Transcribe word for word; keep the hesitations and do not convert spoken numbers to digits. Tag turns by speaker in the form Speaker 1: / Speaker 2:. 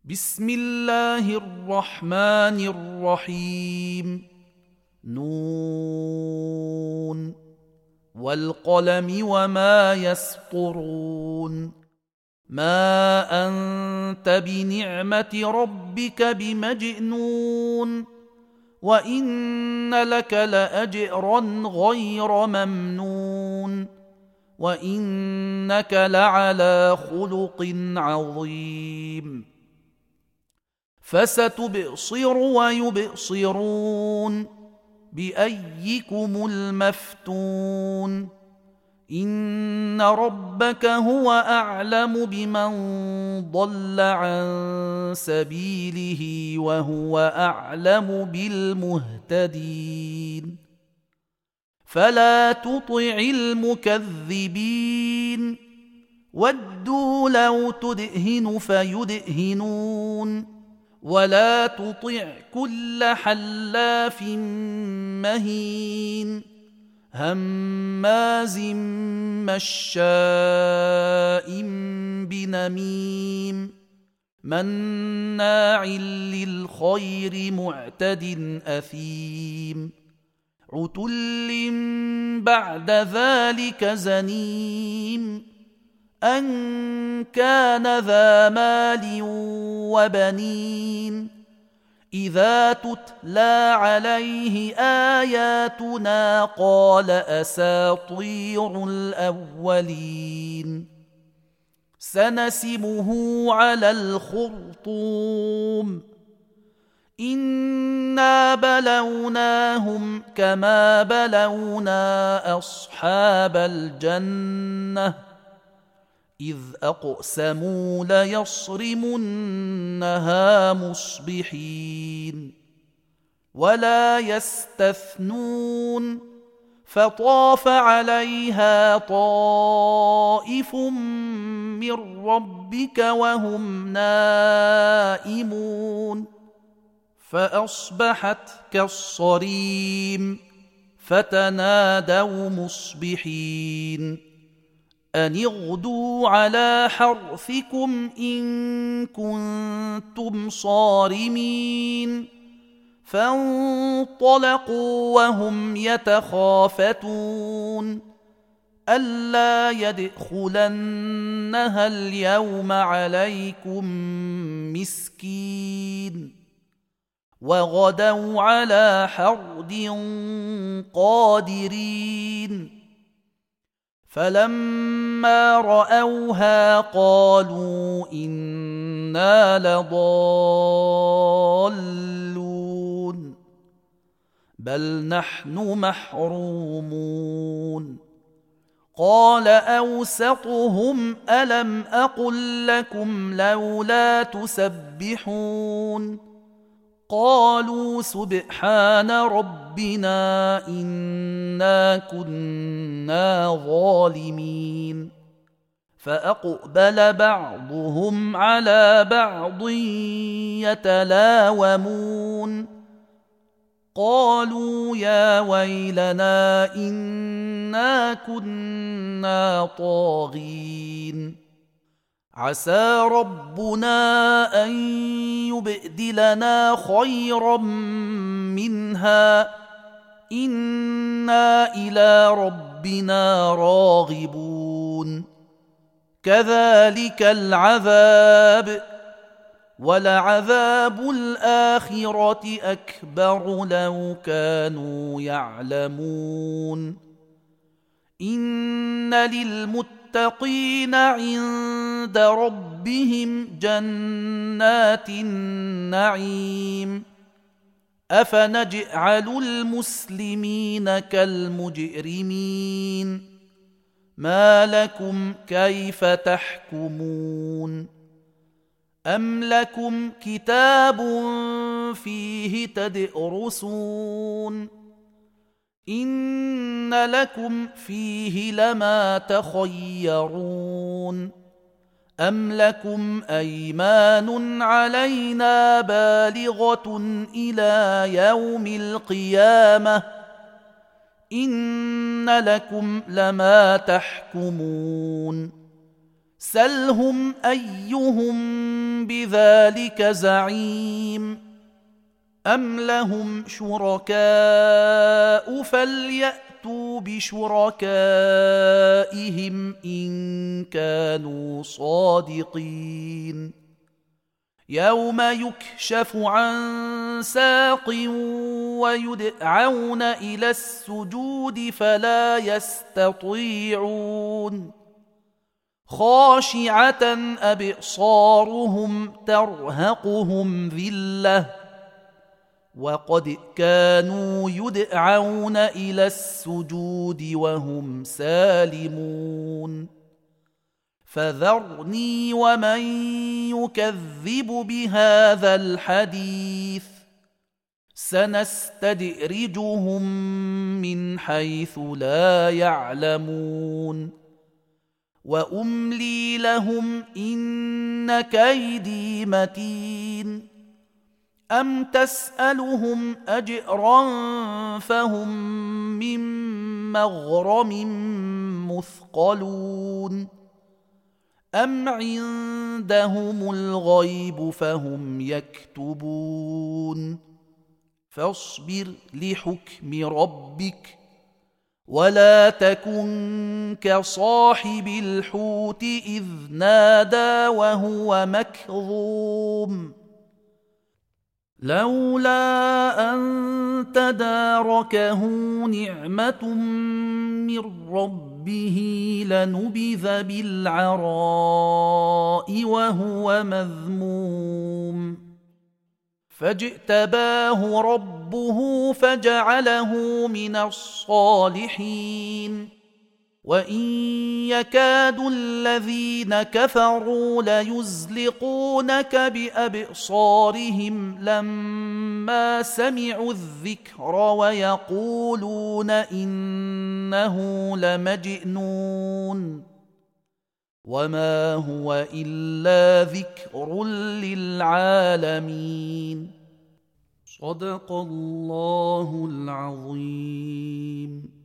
Speaker 1: بسم الله الرحمن الرحيم. نون والقلم وما يسطرون. ما أنت بنعمة ربك بمجنون، وإن لك لأجرا غير ممنون، وإنك لعلى خلق عظيم. فستبصر ويبصرون بأيكم المفتون. إن ربك هو أعلم بمن ضل عن سبيله وهو أعلم بالمهتدين. فلا تطع المكذبين، ودوا لو تدهن فيدهنون. ولا تطع كل حلاف مهين، هماز مشاء بنميم، مناع للخير معتد أثيم، عتل بعد ذلك زنيم، أن كان ذا مال وبنين. إذا تتلى عليه آياتنا قال أساطير الأولين. سنسمه على الخرطوم. إنا بلوناهم كما بلونا أصحاب الجنة إذ أقسموا ليصرمنها مصبحين. ولا يستثنون، فطاف عليها طائف من ربك وهم نائمون، فأصبحت كالصريم. فتنادوا مصبحين أن اغدوا على حرثكم إن كنتم صارمين. فانطلقوا وهم يتخافتون ألا يدخلنها اليوم عليكم مسكين. وغدوا على حرد قادرين. فلما رأوها قالوا إنا لضالون، بل نحن محرومون. قال أوسطهم ألم أقل لكم لولا تسبحون؟ قالوا سبحان ربنا إنا كنا ظالمين. فأقبل بعضهم على بعض يتلاومون قالوا يا ويلنا إنا كنا طاغين. عسى ربنا أن يبدلنا خيرا منها إنا إلى ربنا راغبون. كذلك العذاب، ولعذاب الآخرة أكبر لو كانوا يعلمون. إن للمتقين المتقين عند ربهم جنات النعيم. أفنجعل المسلمين كالمجرمين؟ ما لكم كيف تحكمون؟ أم لكم كتاب فيه تدرسون؟ إن لكم فيه لما تخيرون. أم لكم أيمان علينا بالغة إلى يوم القيامة؟ إن لكم لما تحكمون. سلهم أيهم بذلك زعيم أم لهم شركاء فليأتوا بشركائهم إن كانوا صادقين يوم يكشف عن ساق ويدعون إلى السجود فلا يستطيعون خاشعة أبصارهم ترهقهم ذلة وقد كانوا يدعون إلى السجود وهم سالمون فذرني ومن يكذب بهذا الحديث سنستدرجهم من حيث لا يعلمون وأملي لهم إن كيدي متين أم تسألهم أجرا فهم من مغرم مثقلون أم عندهم الغيب فهم يكتبون فاصبر لحكم ربك ولا تكن كصاحب الحوت إذ نادى وهو مكظوم لولا أن تداركه نعمة من ربه لنبذ بالعراء وهو مذموم فاجتباه ربه فجعله من الصالحين وإن يكاد الذين كفروا ليزلقونك بأبصارهم لما سمعوا الذكر ويقولون إنه لمجنون وما هو إلا ذكر للعالمين صدق الله العظيم.